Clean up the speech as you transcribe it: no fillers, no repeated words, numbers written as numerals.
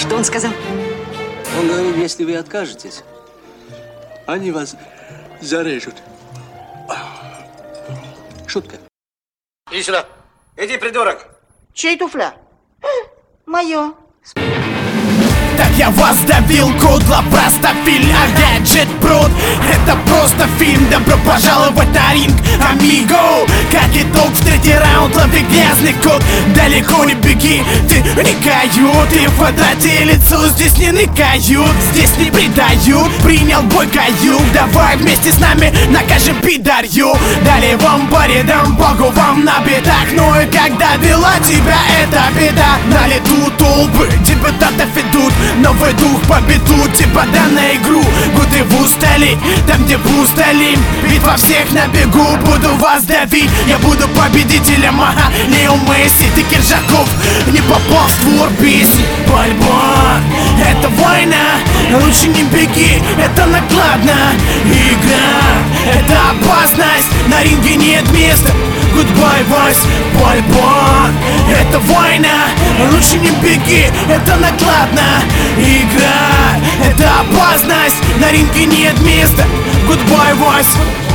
Что он сказал? Он говорит, если вы откажетесь, они вас зарежут. Шутка. Иди сюда. Иди, придурок. Чей туфля? Мое. Так я вас давил, кудла, простофиль, а гаджет пруд. Это просто фильм, добро пожаловать на ринг, амиго. Как итог, в третий раунд лови грязный код. Далеко не беги, ты не кают. И в квадрате лицо здесь не ныкают, здесь не предают. Принял бой каюк, давай вместе с нами накажем пидорью. Дали вам по рядам, богу вам на бедах. Ну и когда вела тебя эта беда, на лету толпы депутатов идут. Новый дух победу, типа да на игру. Годы в устали, там где пустали. Битва всех на бегу, буду вас давить. Я буду победителем, ага, Лео Месси. Ты, Киржаков, не попал в створ песни. Борьба, это война, лучше не беги, это накладно. Игра, это опасность, на ринге нет места. Goodbye, Вась, борьба, это война, лучше не беги, это накладно. Игра, это опасность, на ринге нет места. Goodbye, Вась.